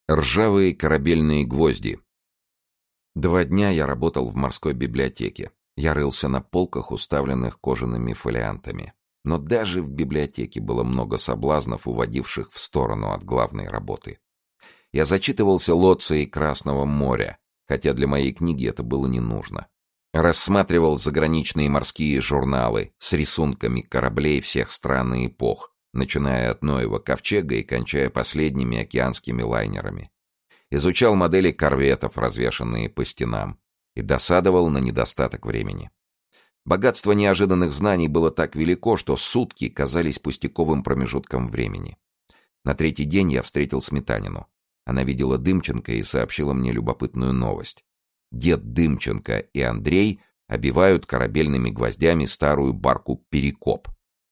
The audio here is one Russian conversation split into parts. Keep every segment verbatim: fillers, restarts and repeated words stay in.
Ржавые корабельные гвозди. Два дня я работал в морской библиотеке. Я рылся на полках, уставленных кожаными фолиантами. Но даже в библиотеке было много соблазнов, уводивших в сторону от главной работы. Я зачитывался Лоцией Красного моря, хотя для моей книги это было не нужно. Рассматривал заграничные морские журналы с рисунками кораблей всех стран и эпох, начиная от Ноева ковчега и кончая последними океанскими лайнерами. Изучал модели корветов, развешанные по стенам, и досадовал на недостаток времени. Богатство неожиданных знаний было так велико, что сутки казались пустяковым промежутком времени. На третий день я встретил Сметанину. Она видела Дымченко и сообщила мне любопытную новость. Дед Дымченко и Андрей обивают корабельными гвоздями старую барку «Перекоп».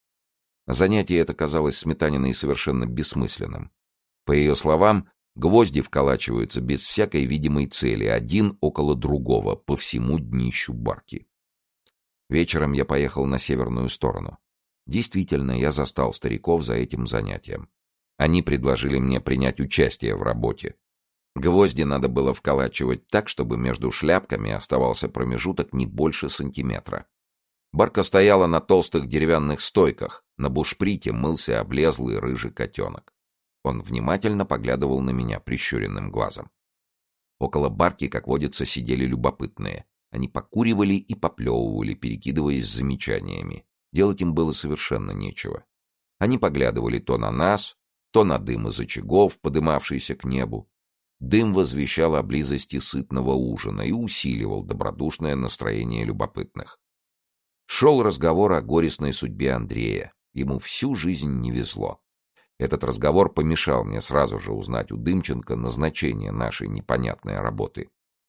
Занятие это казалось Сметаниной совершенно бессмысленным. По ее словам, гвозди вколачиваются без всякой видимой цели, один около другого, по всему днищу барки. Вечером я поехал на северную сторону. Действительно, я застал стариков за этим занятием. Они предложили мне принять участие в работе. Гвозди надо было вколачивать так, чтобы между шляпками оставался промежуток не больше сантиметра. Барка стояла на толстых деревянных стойках, на бушприте мылся облезлый рыжий котенок. Он внимательно поглядывал на меня прищуренным глазом. Около барки, как водится, сидели любопытные. Они покуривали и поплевывали, перекидываясь замечаниями. Делать им было совершенно нечего. Они поглядывали то на нас, то на дым из очагов, подымавшийся к небу. Дым возвещал о близости сытного ужина и усиливал добродушное настроение любопытных. Шел разговор о горестной судьбе Андрея. Ему всю жизнь не везло. Этот разговор помешал мне сразу же узнать у Дымченко назначение нашей непонятной работы.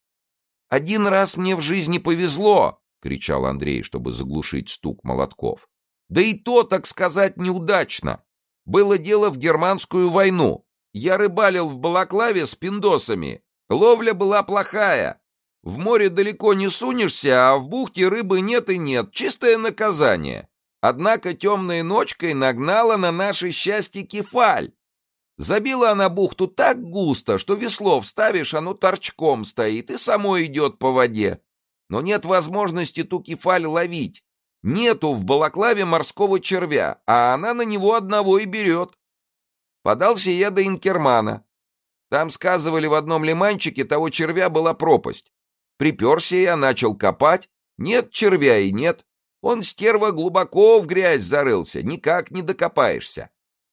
«Один раз мне в жизни повезло!» — кричал Андрей, чтобы заглушить стук молотков. «Да и то, так сказать, неудачно. Было дело в германскую войну. Я рыбалил в Балаклаве с пиндосами. Ловля была плохая. В море далеко не сунешься, а в бухте рыбы нет и нет. Чистое наказание. Однако темной ночкой нагнала на наше счастье кефаль. Забила она бухту так густо, что весло вставишь, оно торчком стоит и само идет по воде. Но нет возможности ту кефаль ловить. Нету в Балаклаве морского червя, а она на него одного и берет. Подался я до Инкермана. Там, сказывали, в одном лиманчике того червя была пропасть. Приперся я, начал копать. Нет червя и нет. Он, стерва, глубоко в грязь зарылся, никак не докопаешься.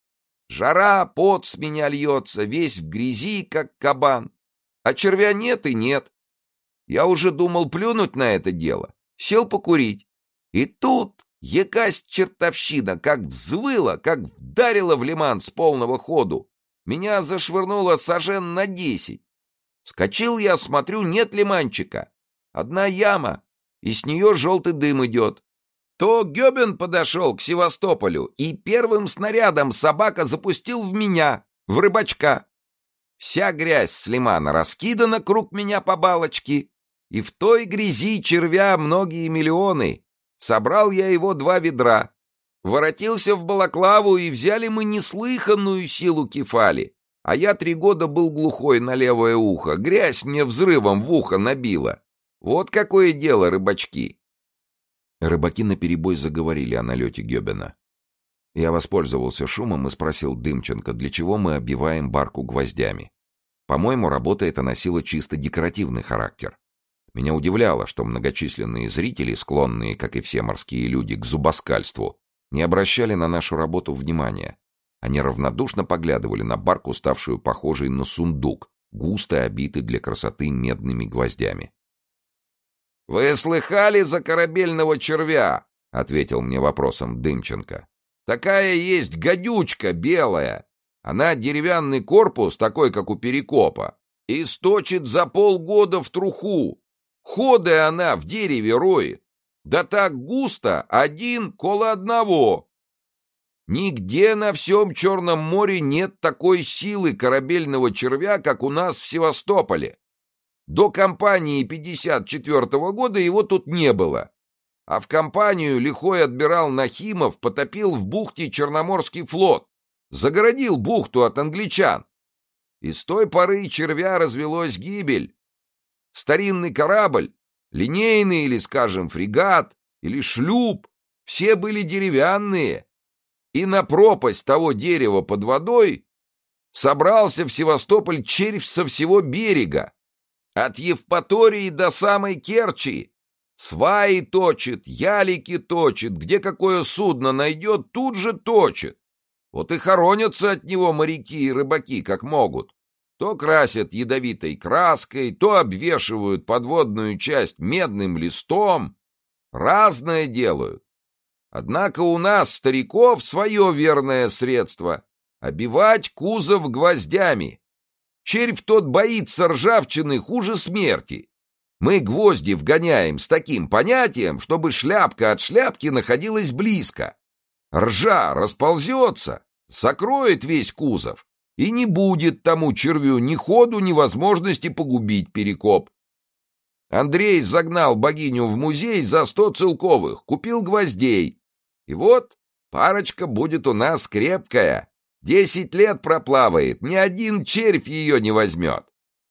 Жара, пот с меня льется, весь в грязи, как кабан. А червя нет и нет. Я уже думал плюнуть на это дело. Сел покурить. И тут якась чертовщина как взвыла, как вдарила в лиман с полного ходу. Меня зашвырнуло сажен на десять. Скочил я, смотрю, нет лиманчика. Одна яма, и с нее желтый дым идет. То Гёбен подошел к Севастополю, и первым снарядом собака запустил в меня, в рыбачка. Вся грязь с лимана раскидана круг меня по балочке, и в той грязи червя многие миллионы. Собрал я его два ведра. Воротился в Балаклаву, и взяли мы неслыханную силу кефали. А я три года был глухой на левое ухо, грязь мне взрывом в ухо набила. Вот какое дело, рыбачки. Рыбаки наперебой заговорили о налете Гёбена. Я воспользовался шумом и спросил Дымченко, для чего мы оббиваем барку гвоздями. По-моему, работа эта носила чисто декоративный характер. Меня удивляло, что многочисленные зрители, склонные, как и все морские люди, к зубоскальству, не обращали на нашу работу внимания. Они равнодушно поглядывали на барку, ставшую похожей на сундук, густо обитый для красоты медными гвоздями. «Вы слыхали за корабельного червя?» — ответил мне вопросом Дымченко. «Такая есть гадючка белая. Она деревянный корпус, такой, как у Перекопа, и сточит за полгода в труху. Ходы она в дереве роет. Да так густо, один коло одного. Нигде на всем Черном море нет такой силы корабельного червя, как у нас в Севастополе. До кампании пятьдесят четвёртого года его тут не было. А в кампанию лихой адмирал Нахимов потопил в бухте Черноморский флот. Загородил бухту от англичан. И с той поры червя развелась гибель. Старинный корабль, линейный или, скажем, фрегат, или шлюп, все были деревянные. И на пропасть того дерева под водой собрался в Севастополь червь со всего берега, от Евпатории до самой Керчи. Сваи точит, ялики точит, где какое судно найдет, тут же точит. Вот и хоронятся от него моряки и рыбаки, как могут. То красят ядовитой краской, то обвешивают подводную часть медным листом. Разное делают. Однако у нас, стариков, свое верное средство — обивать кузов гвоздями. Червь тот боится ржавчины хуже смерти. Мы гвозди вгоняем с таким понятием, чтобы шляпка от шляпки находилась близко. Ржа расползется, закроет весь кузов, и не будет тому червю ни ходу, ни возможности погубить перекоп. Андрей загнал богиню в музей за сто целковых, купил гвоздей. И вот парочка будет у нас крепкая. Десять лет проплавает, ни один червь ее не возьмет.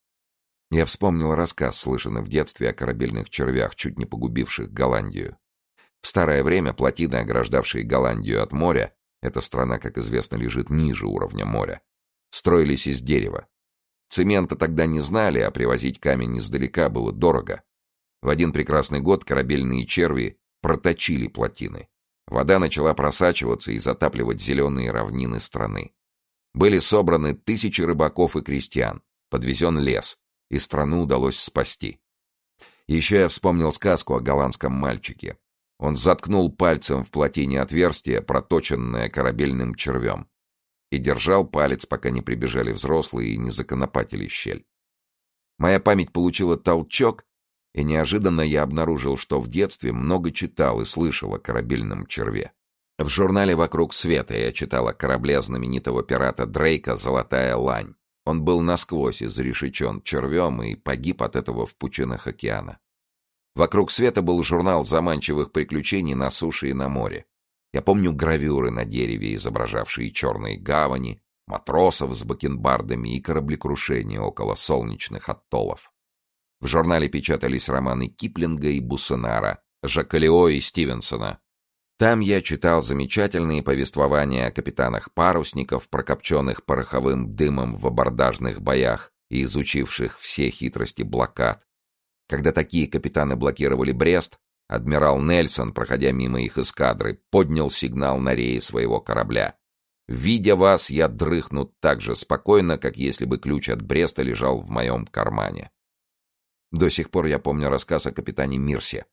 Я вспомнил рассказ, слышанный в детстве о корабельных червях, чуть не погубивших Голландию. В старое время плотины, ограждавшие Голландию от моря, эта страна, как известно, лежит ниже уровня моря, строились из дерева. Цемента тогда не знали, а привозить камень издалека было дорого. В один прекрасный год корабельные черви проточили плотины. Вода начала просачиваться и затапливать зеленые равнины страны. Были собраны тысячи рыбаков и крестьян, подвезен лес, и страну удалось спасти. Еще я вспомнил сказку о голландском мальчике. Он заткнул пальцем в плотине отверстие, проточенное корабельным червем, и держал палец, пока не прибежали взрослые и не законопатили щель. Моя память получила толчок, и неожиданно я обнаружил, что в детстве много читал и слышал о корабельном черве. В журнале «Вокруг света» я читал о корабле знаменитого пирата Дрейка «Золотая лань». Он был насквозь изрешечен червем и погиб от этого в пучинах океана. «Вокруг света» был журнал заманчивых приключений на суше и на море. Я помню гравюры на дереве, изображавшие черные гавани, матросов с бакенбардами и кораблекрушения около солнечных аттоллов. В журнале печатались романы Киплинга и Буссенара, Жакалео и Стивенсона. Там я читал замечательные повествования о капитанах парусников, прокопченных пороховым дымом в абордажных боях и изучивших все хитрости блокад. Когда такие капитаны блокировали Брест, адмирал Нельсон, проходя мимо их эскадры, поднял сигнал на рее своего корабля. «Видя вас, я дрыхну так же спокойно, как если бы ключ от Бреста лежал в моем кармане». До сих пор я помню рассказ о капитане Мирсе.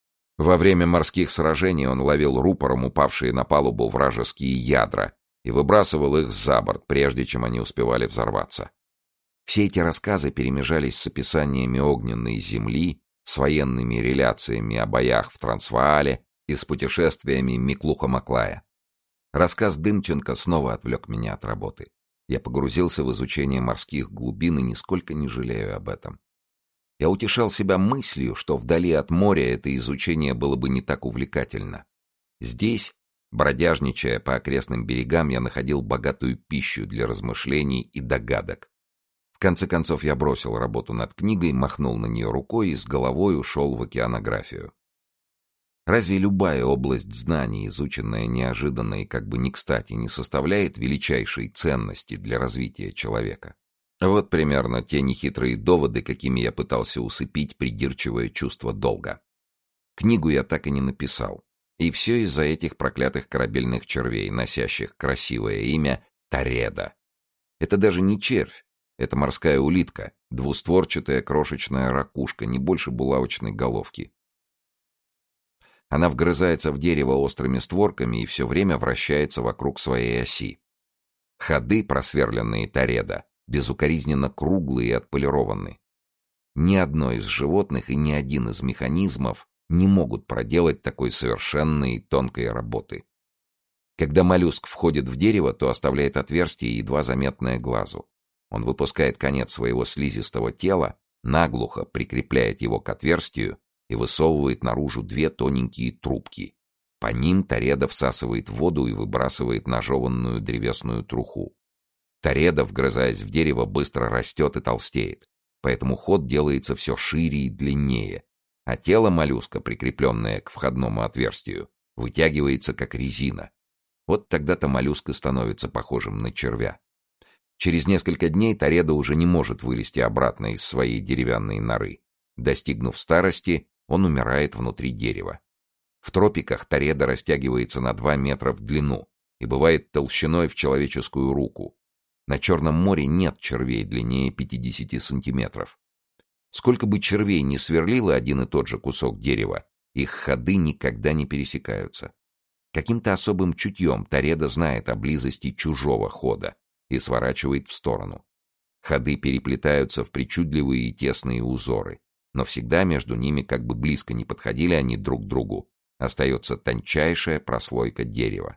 Во время морских сражений он ловил рупором упавшие на палубу вражеские ядра и выбрасывал их за борт, прежде чем они успевали взорваться. Все эти рассказы перемежались с описаниями огненной земли, с военными реляциями о боях в Трансваале и с путешествиями Миклуха Маклая. Рассказ Дымченко снова отвлек меня от работы. Я погрузился в изучение морских глубин и нисколько не жалею об этом. Я утешал себя мыслью, что вдали от моря это изучение было бы не так увлекательно. Здесь, бродяжничая по окрестным берегам, я находил богатую пищу для размышлений и догадок. В конце концов я бросил работу над книгой, махнул на нее рукой и с головой ушел в океанографию. Разве любая область знаний, изученная неожиданно и как бы не кстати, не составляет величайшей ценности для развития человека? Вот примерно те нехитрые доводы, какими я пытался усыпить придирчивое чувство долга. Книгу я так и не написал. И все из-за этих проклятых корабельных червей, носящих красивое имя Тареда. Это даже не червь, это морская улитка, двустворчатая крошечная ракушка, не больше булавочной головки. Она вгрызается в дерево острыми створками и все время вращается вокруг своей оси. Ходы, просверленные Тареда, безукоризненно круглые и отполированы. Ни одно из животных и ни один из механизмов не могут проделать такой совершенной и тонкой работы. Когда моллюск входит в дерево, то оставляет отверстие, едва заметное глазу. Он выпускает конец своего слизистого тела, наглухо прикрепляет его к отверстию и высовывает наружу две тоненькие трубки. По ним Тареда всасывает воду и выбрасывает нажеванную древесную труху. Тареда, вгрызаясь в дерево, быстро растет и толстеет, поэтому ход делается все шире и длиннее, а тело моллюска, прикрепленное к входному отверстию, вытягивается как резина. Вот тогда-то моллюск и становится похожим на червя. Через несколько дней Тареда уже не может вылезти обратно из своей деревянной норы. Достигнув старости, он умирает внутри дерева. В тропиках Тареда растягивается на два метра в длину и бывает толщиной в человеческую руку. На Черном море нет червей длиннее пятидесяти сантиметров. Сколько бы червей ни сверлило один и тот же кусок дерева, их ходы никогда не пересекаются. Каким-то особым чутьем Тареда знает о близости чужого хода и сворачивает в сторону. Ходы переплетаются в причудливые и тесные узоры, но всегда между ними, как бы близко не подходили они друг к другу, остается тончайшая прослойка дерева.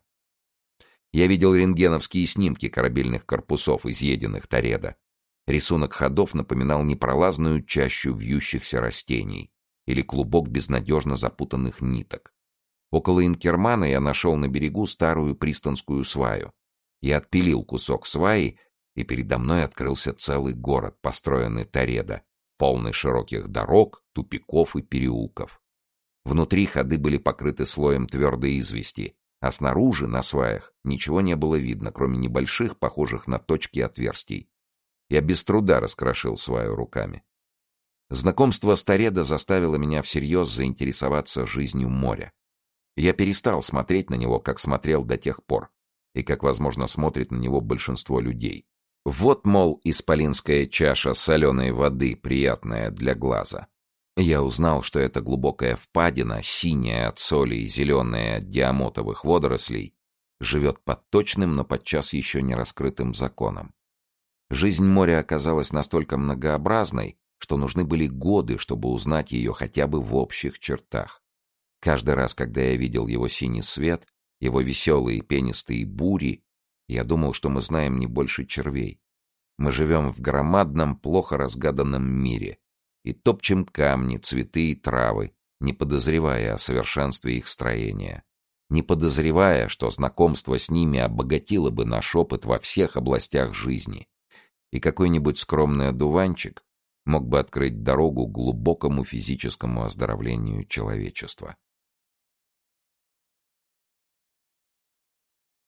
Я видел рентгеновские снимки корабельных корпусов, изъеденных Тареда. Рисунок ходов напоминал непролазную чащу вьющихся растений или клубок безнадежно запутанных ниток. Около Инкермана я нашел на берегу старую пристанскую сваю. Я отпилил кусок сваи, и передо мной открылся целый город, построенный Тареда, полный широких дорог, тупиков и переулков. Внутри ходы были покрыты слоем твердой извести, а снаружи, на сваях, ничего не было видно, кроме небольших, похожих на точки отверстий. Я без труда раскрошил сваю руками. Знакомство с Тареда заставило меня всерьез заинтересоваться жизнью моря. Я перестал смотреть на него, как смотрел до тех пор, и как, возможно, смотрит на него большинство людей. Вот, мол, исполинская чаша соленой воды, приятная для глаза. Я узнал, что эта глубокая впадина, синяя от соли и зеленая от диамотовых водорослей, живет под точным, но подчас еще не раскрытым законом. Жизнь моря оказалась настолько многообразной, что нужны были годы, чтобы узнать ее хотя бы в общих чертах. Каждый раз, когда я видел его синий свет, его веселые пенистые бури, я думал, что мы знаем не больше червей. Мы живем в громадном, плохо разгаданном мире и топчем камни, цветы и травы, не подозревая о совершенстве их строения, не подозревая, что знакомство с ними обогатило бы наш опыт во всех областях жизни, и какой-нибудь скромный одуванчик мог бы открыть дорогу к глубокому физическому оздоровлению человечества.